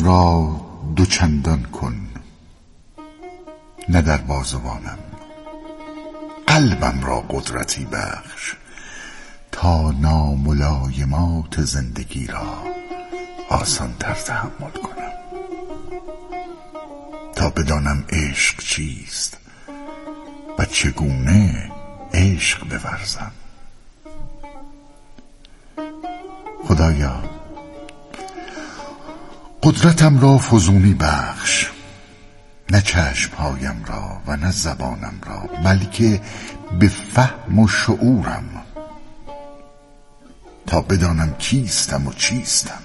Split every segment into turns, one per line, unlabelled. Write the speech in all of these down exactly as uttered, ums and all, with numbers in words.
را دوچندان کن نه در بازوانم، قلبم را قدرتی بخش تا ناملایمات زندگی را آسان تر تحمل کنم، تا بدانم عشق چیست و چگونه عشق بورزم. خدایا قدرتم را فزونی بخش، نه چشمهایم را و نه زبانم را، بلکه به فهم و شعورم، تا بدانم کیستم و چیستم،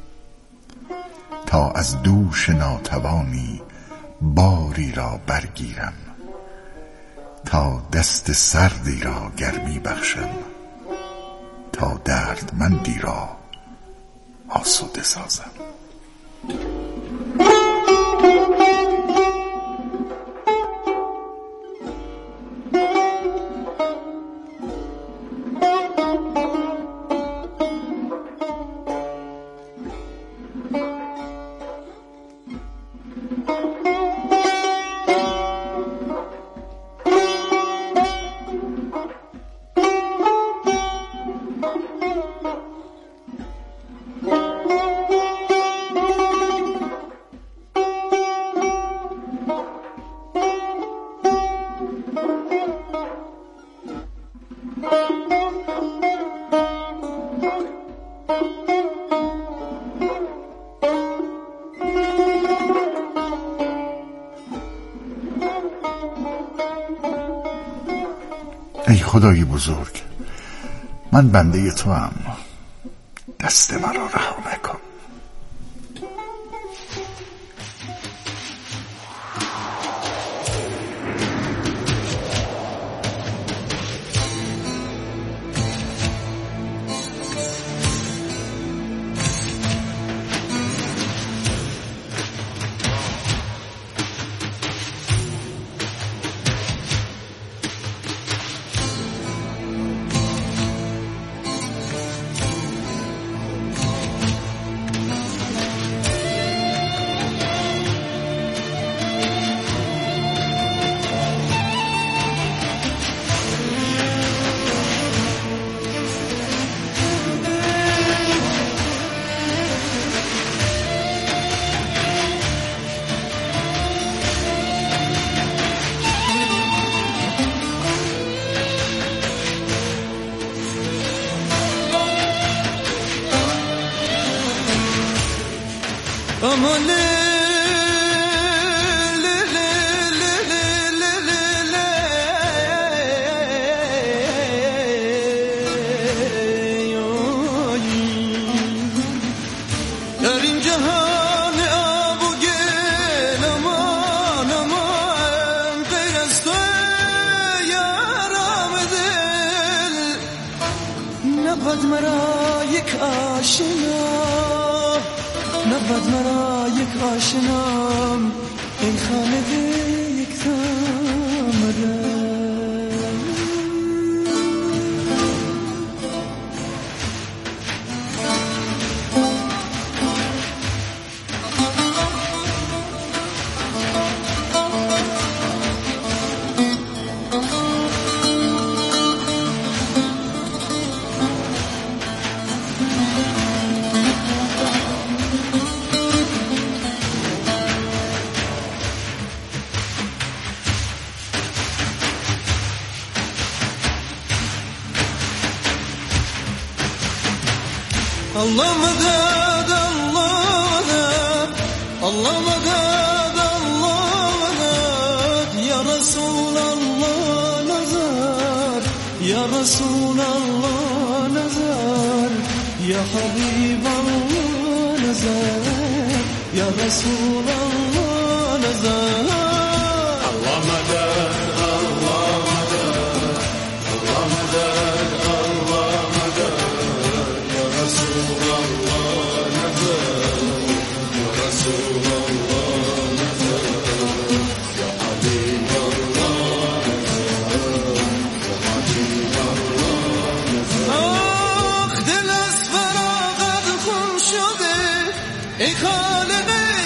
تا از دوش ناتوانی باری را برگیرم، تا دست سردی را گرمی بخشم، تا دردمندی را آسوده سازم. ای خدای بزرگ، من بنده تو ام، دست مرا رها نکن.
Aman در این جهان آب و گل امان امان غیر از تو یارم دل نبود مرا یک آشنا نبود مرا یک آشنام ای خالق یک تامره Allah madad, Allah madad, Allah madad, Allah madad, Ya Resulallah nazar, Ya Resulallah nazar, Ya Habiballah nazar, Ya Resulallah nazar. Allah madad, Allah madad, Allah madad, Allah madad. رسول الله نزل يا رسول الله نزل يا حبيب الله نزل يا حبيب الله نزل آخ دل از فراغت خون شده ای خالق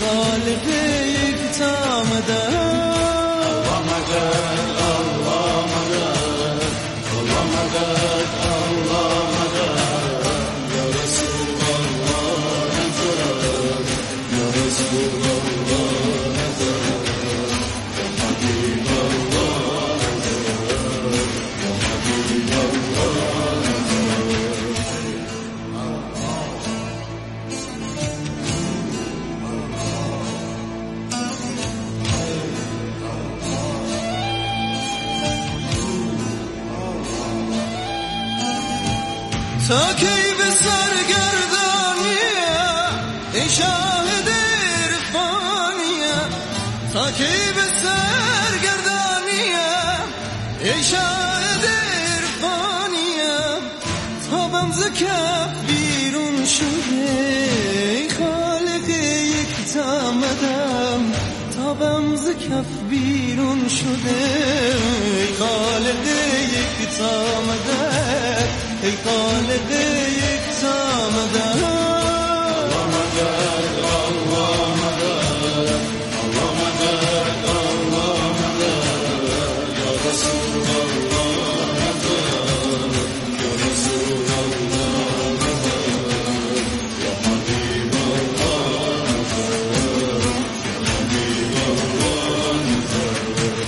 خالق یک تا مدد. الله مدد الله مدد الله مدد الله مدد یا رسول الله مدد یا رسول الله مدد یا حبیب الله مدد یا حبیب الله تا کی به سرگردانیه ای شاهد عرفانیه، تا کی به سرگردانیه ای شاهد عرفانیه، تابم ز کف بیرون شده ای خالق یک تا مدد، تابم ز کف بیرون شده ای خالق یک تا مدد، ای خالق یک تا مدد. الله مدد الله مدد الله مدد الله مدد یا رسول الله مدد یا رسول الله مدد یا حبیب الله مدد یا حبیب الله مدد.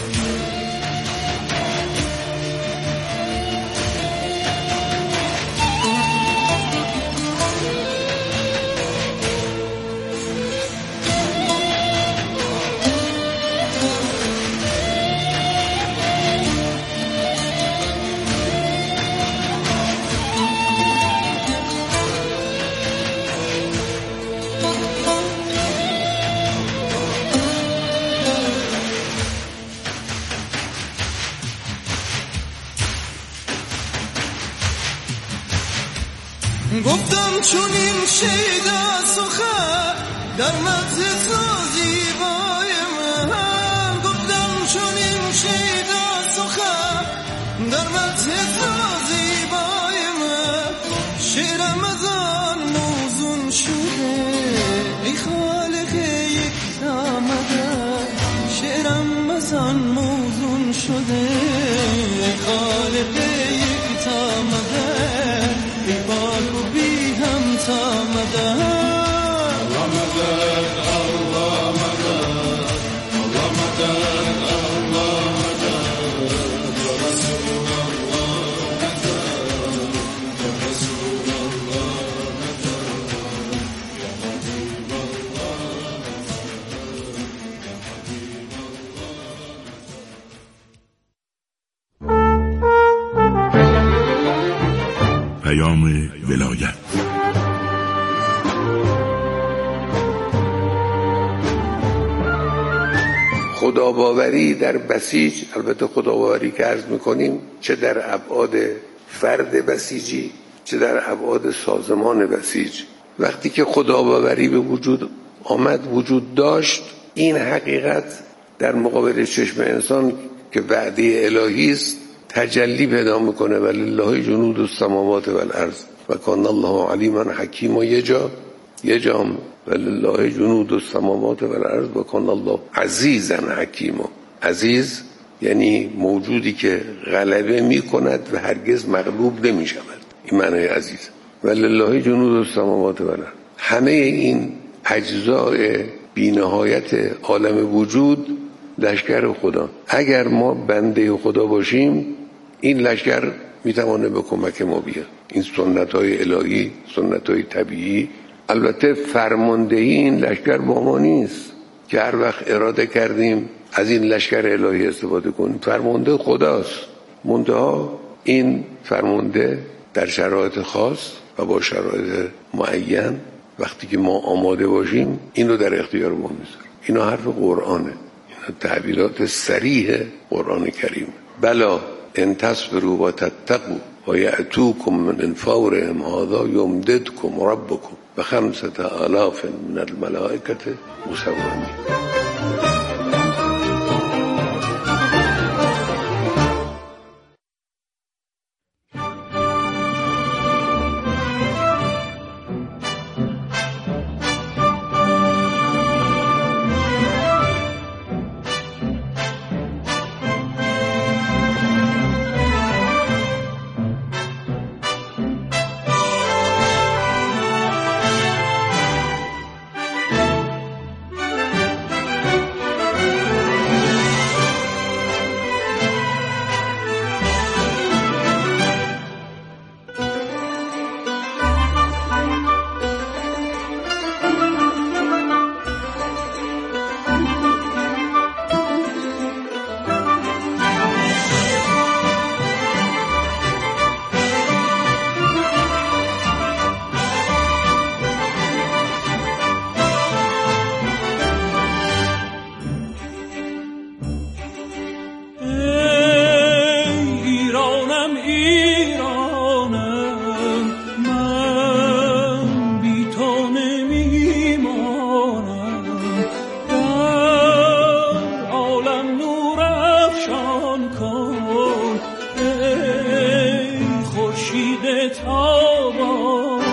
گفتم چون این شیدا سخن در مدح تو زیبای من، گفتم چون این شیدا سخن در مدح تو زیبای من، شعرم از آن موزون شده ای خالق یک تا مدد، شعرم از آن موزون شده ای خالق یک تا مدد، ای پاک و بی هم تا مدد. الله مدد الله مدد الله مدد الله مدد یا رسول الله مدد یا رسول الله مدد یا حبیب الله مدد یا حبیب الله.
پیام ولایت.
خداباوری در بسیج، البته خداباوری که عرض میکنیم چه در ابعاد فرد بسیجی چه در ابعاد سازمان بسیج، وقتی که خداباوری به وجود آمد وجود داشت، این حقیقت در مقابل چشم انسان که وعده الهی است تجلی پیدا میکنه. ولله جنود السماوات والارض و کان الله علیما حکیما. یه جا یه جام ولله جنود السماوات والارض و کان الله عزیزا حکیما. عزیز یعنی موجودی که غلبه میکند و هرگز مغلوب نمیشود، این معنی عزیز. ولله جنود السماوات والارض، همه این اجزاء بی‌نهایت عالم وجود لشکر خدا. اگر ما بنده خدا باشیم این لشکر میتوانه به کمک ما بیاد. این سنت های الهی، سنت های طبیعی. البته فرماندهی این لشکر با ما نیست که هر وقت اراده کردیم از این لشکر الهی استفاده کنیم. فرمانده خداست، منتها این فرمانده در شرایط خاص و با شرایط معین وقتی که ما آماده باشیم این رو در اختیار ما میذاره. اینا حرف قرآنه، اینا تعبیرات صریح قرآن کریم. بلا ان تصبروا و تتقوا و یأتوکم من فورهم هذا یمددکم ربکم بخمسة آلاف من الملائکة مسومین.
جان ای خورشید تابان.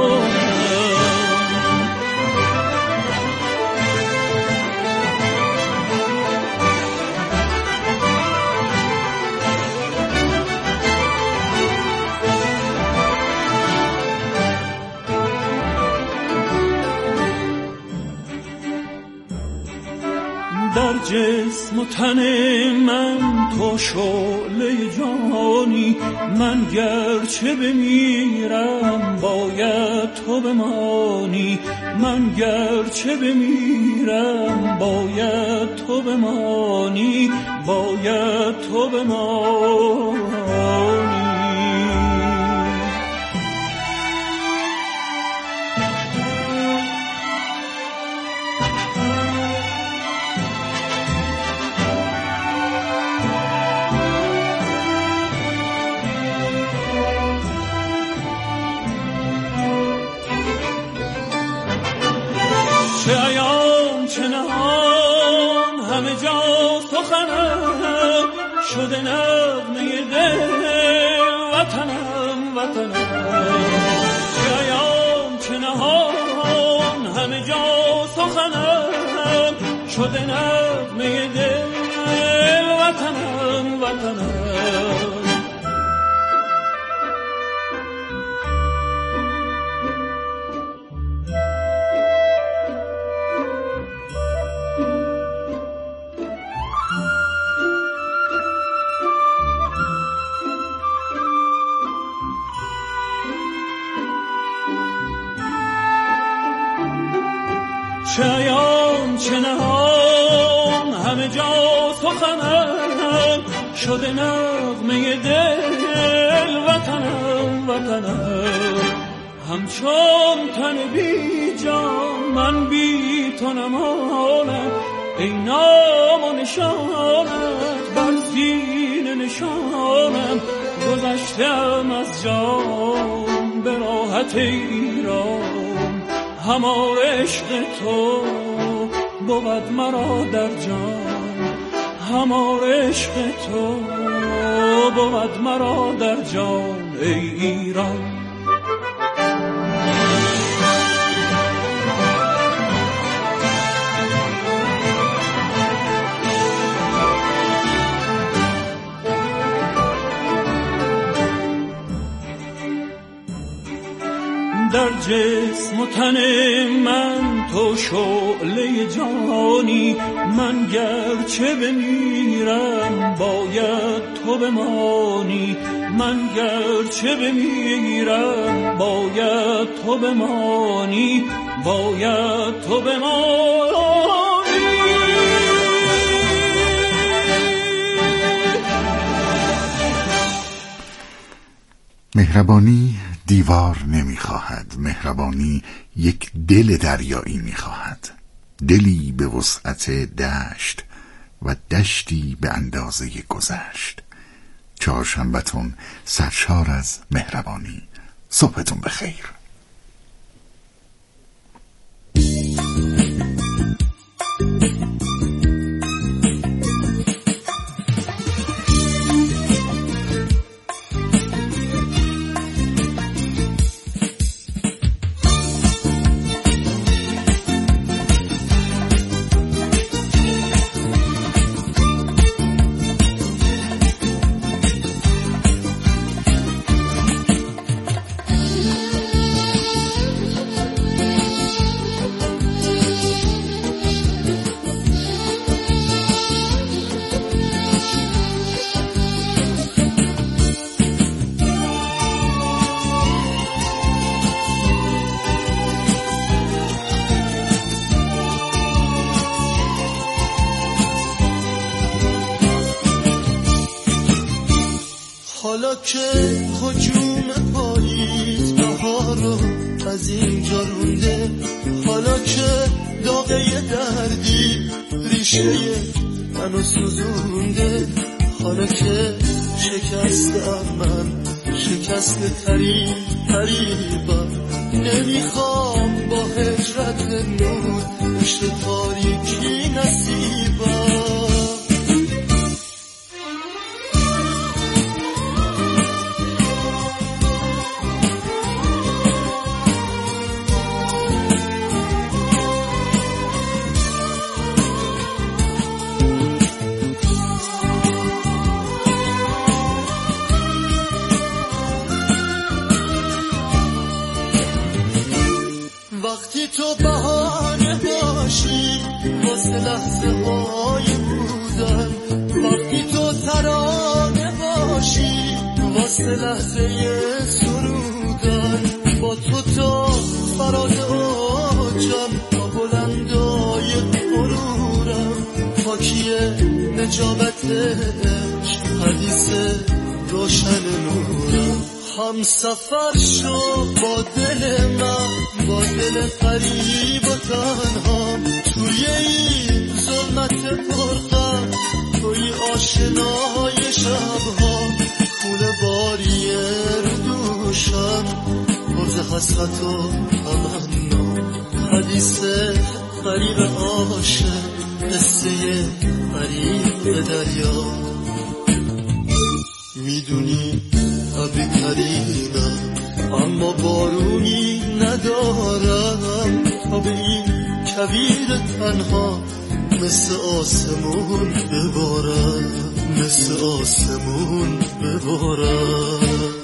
در جسم و تن من تو شعله جانی، من گرچه بمیرم باید تو بمانی، من گرچه بمیرم باید تو بمانی، باید تو بمانی. چه ایام چه نهان همه جا سخنم، شده نغمه دل وطنم وطنم. چه ایام چه نهان همه جا سخنم، شده نغمه دل وطنم وطنم. چه ایام چه نهان همه جا سخنم، شده نغمه دل وطنم وطنم. همچون تن بی جان من بی تو نمانم، ای نام و نشانت بر سینه نشانم. گذشتم از جان به راحت ایران، همار عشق تو بود مرا در جان، همار عشق تو بود مرا در جان ای ایران. در جسم و تن من تو شعله جانی، من گرچه بمیرم باید تو بمانی، من گرچه بمیرم باید تو بمانی، باید تو بمانی.
مهربانی دیوار نمیخواهد، مهربانی یک دل دریایی میخواهد، دلی به وسعت دشت و دشتی به اندازه گذشت. چهارشنبه‌تون سرشار از مهربانی. صبحتون بخیر.
حالا که هجوم پاییز بهار رو از اینجا رونده، حالا که داغه دردی ریشه منو سوزونده، حالا که شکستم من شکسته ترین قریبم، نمیخوام با هجرت نور پشت تاریکی نصیبم. وقتی تو بهانه باشی واسه لحظه های بودن، وقتی تو ترانه باشی واسه لحظه سرودن، با تو تا فراز اوجم تا بلندای غرورم، خاکی نجابت عشق حدیث روشن نورم. هم سفر شو با دل من، با دل غریب و تنها، توی این ظلمت پرغم، توی آشنای شبها، خونه باری رو دوشم، پرز حسرت و تمنا، حدیث غریب عاشق، قصه غریب دریا. میدونی ابی ترینم اما بارونی ندارم، تا به این کویر تنها مثل آسمون ببارم، مثل آسمون ببارم.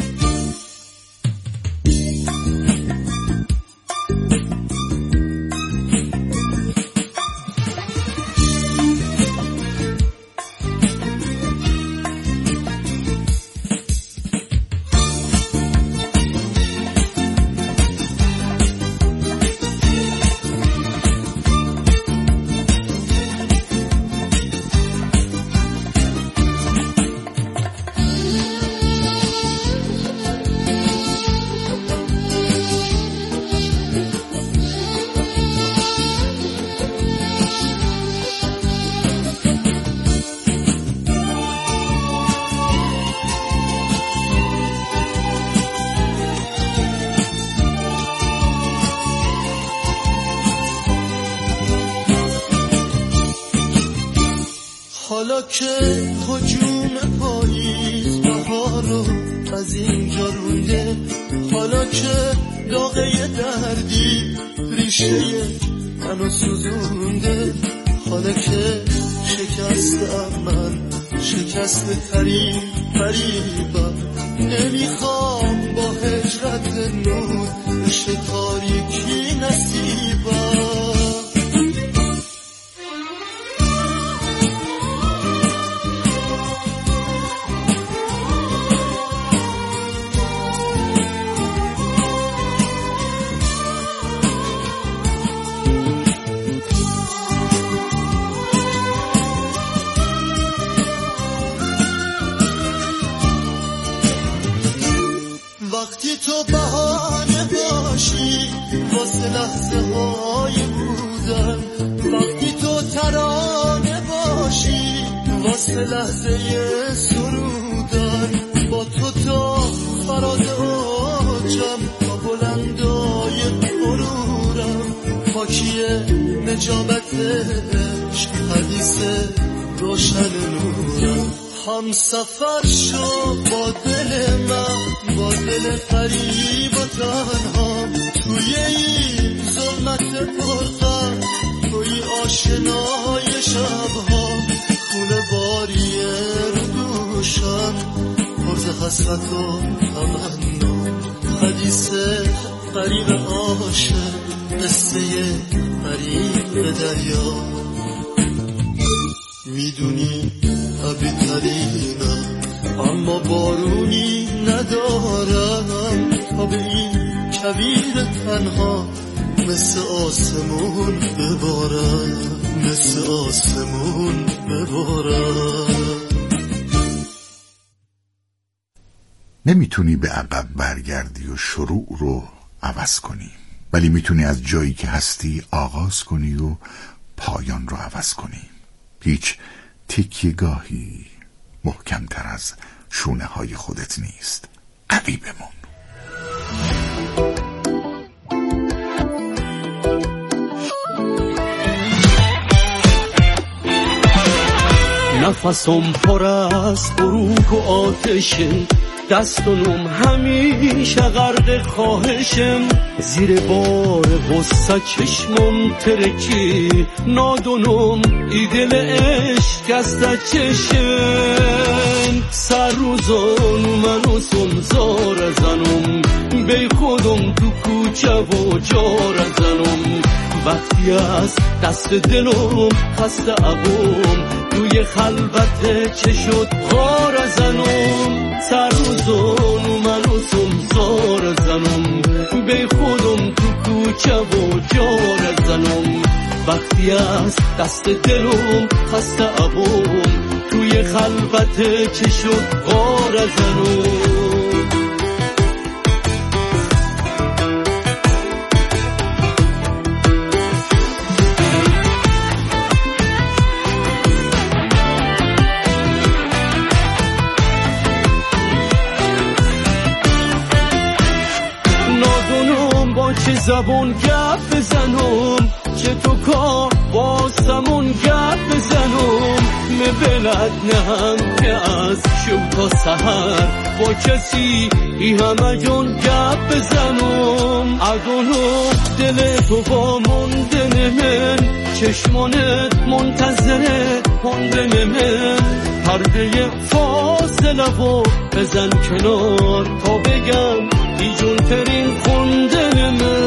حالا که هجوم پاییز بهارو از اینجا رونده، حالا که داغه دردی ریشه منو سوزونده، حالا که شکستم من شکست ترین قریبم، نمیخوام با هجرت نور بشه تاریکی نصیبم. وقتی تو بهانه باشی واسه لحظه های بودن، وقتی تو ترانه باشی واسه لحظه سرودن، با تو تا فراز اوجم تا بلندای غرورم، خاکی نجابت عشق حدیث روشن نورم. هم سفر شو با دل من، با دل غریب و تنها، توی این ظلمت پرغم، توی آشنای شبها، خونه باری رو دوشم، پرز حسرت و تمنا، حدیث غریب عاشق، قصه غریب دریا. میدونی ابی ترینم اما بارونی ندارم، تا به این کویر تنها مثل آسمون ببارم، مثل آسمون ببارم.
نمیتونی به عقب برگردی و شروع رو عوض کنی، ولی میتونی از جایی که هستی آغاز کنی و پایان رو عوض کنی. هیچ تکیه‌گاهی محکم‌تر از شونه های خودت نیست. قوی بمون.
نفسم پر از بروک و آتشه، دست و نوم همیشه غرق خواهشم زیر بار غصه چشمم ترکی نادونم ای دل عشق از چشم سر روزان منو سمزار زنم بی خودم تو کوچه و جار زنم وقتی از دست دلم خسته ابوم توی خلوت چه شد غار زنم سر روزان منو سمزار زنم بی خودم تو کوچه و جار زنم وقتی از دست دلم خسته ابوم توی خلوت چه شد غار زنم چه زبون گپ بزنم چه تو کار باستمون گپ بزنم مبلد نهم که از شب تا سحر با کسی ای همه جون گپ بزنم اگونو دل تو با موندن من چشمانت منتظره موندن من پرده فاصله و بزن کنار تا بگم ای جون ترین خوندن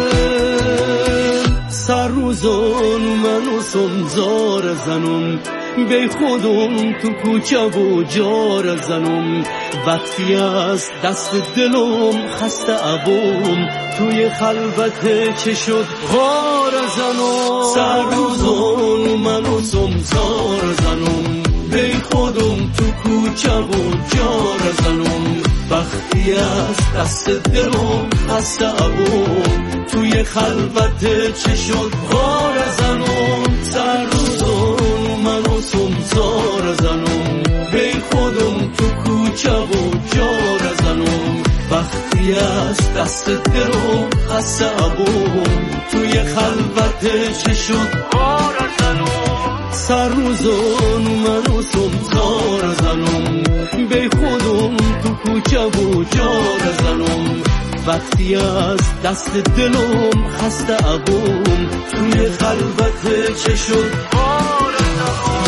من سر روزان منو سمزار زنم بی خودم تو کوچه و جار زنم وقتی از دست دلم خسته ابوم توی خلوت چه شد غار زنم سر روزان منو سمزار زنم بی خودم تو کوچه و جار زنم وقتی از دست دلم خسته ابوم توی خلوت چه شد غار زنم سر روزان منو سمزار زنم بی خودم تو کوچه و جار زنم وقتی از دست دلم خسته ابوم توی خلوت چه شد غار زنم سر روزان منو سمزار زنم بی خودم تو کوچه و جار زنم وقتی از دست دلم خسته ابوم توی خلوت چه شد غار زنم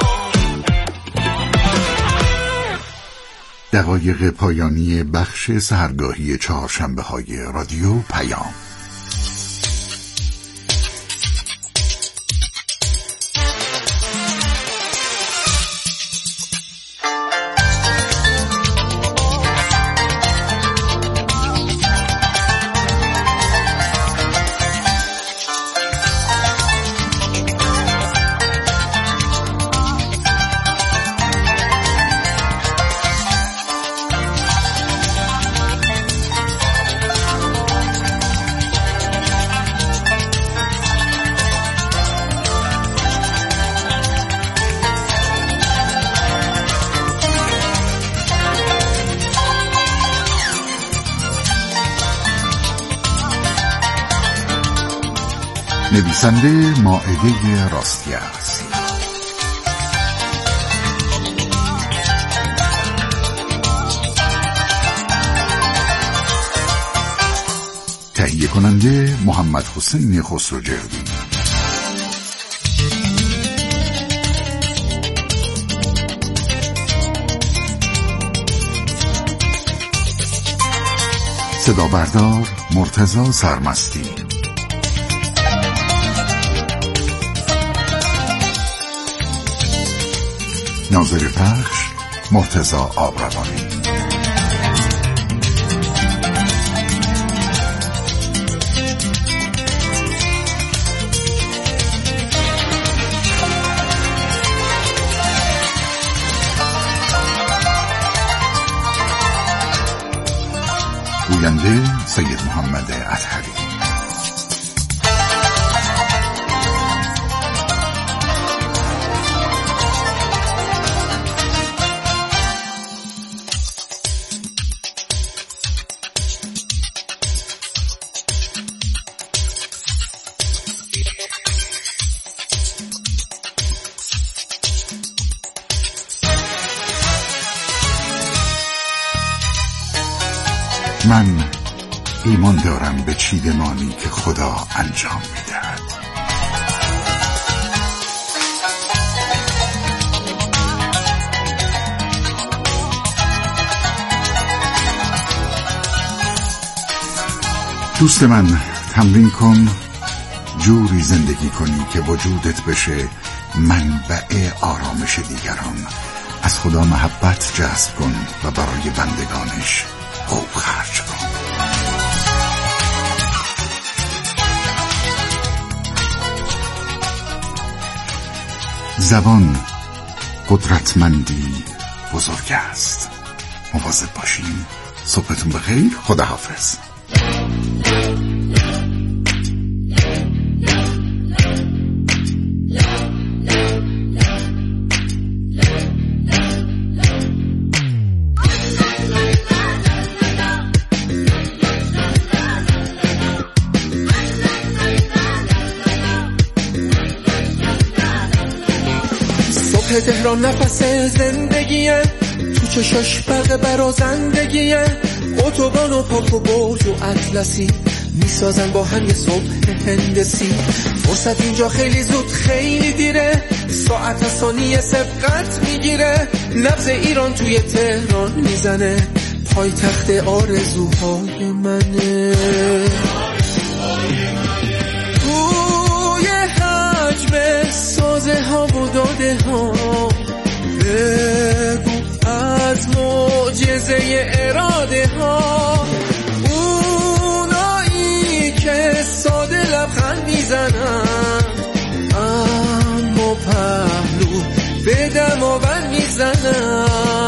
دقایق پایانی بخش سحرگاهی چهارشنبه های رادیو پیام. نویسنده مائده راستی است. تهیه کننده محمد حسین خسروجردی. صدا بردار مرتضی سرمستی. ناظر پخش مرتضی آبروانی. گوینده سید محمد اطهری. من ایمان دارم به چیدمانی که خدا انجام می‌دهد. دوست من، تمرین کن جوری زندگی کنی که وجودت بشه منبع آرامش دیگران. از خدا محبت جذب کن و برای بندگانش خوب خرج کن. زبان قدرتمندی بزرگ است. مواظب باشین. صبحتون بخیر. خداحافظ.
تهران نفس زندگیه، تو چشاش برق برازندگیه، اتوبان و پاک و برج و اطلسی میسازن با هم یه صبح هندسی. فرصت اینجا خیلی زود خیلی دیره، ساعت از ثانیه سبقت میگیره. نبض ایران توی تهران میزنه، پای تخت آرزوهای منه. توی حجم سازه ها و داده ها بگو از معجزه اراده ها، اونایی که ساده لبخند میزنن اما پهلو به دماوند میزنن.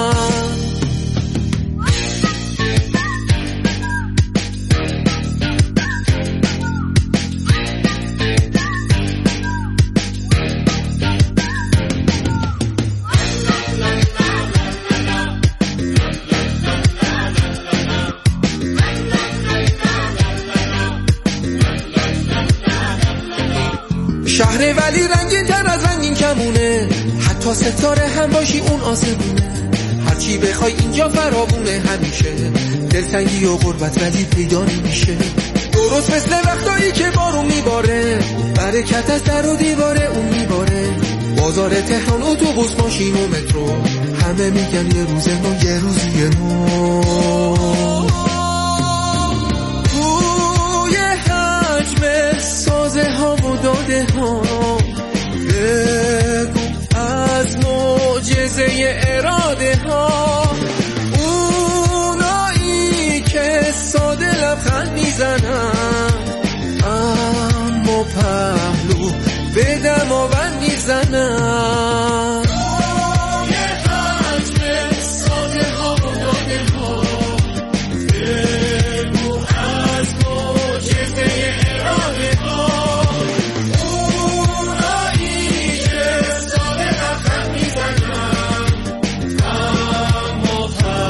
شهر ولی رنگین تر از رنگین کمونه، حتی ستاره هم باشی اون آسمونه. هرچی بخوای اینجا فراوونه همیشه، دلتنگی و غربت ولی پیدا نمیشه. درست مثل وقتایی که بارون میباره، برکت از در و دیواره اون میباره. بازار تهران، اتوبوس، ماشین و مترو، همه میگن یه روز ما یه روزی ما. توی حجم سازه ها و داده ها بگو از معجزه اراده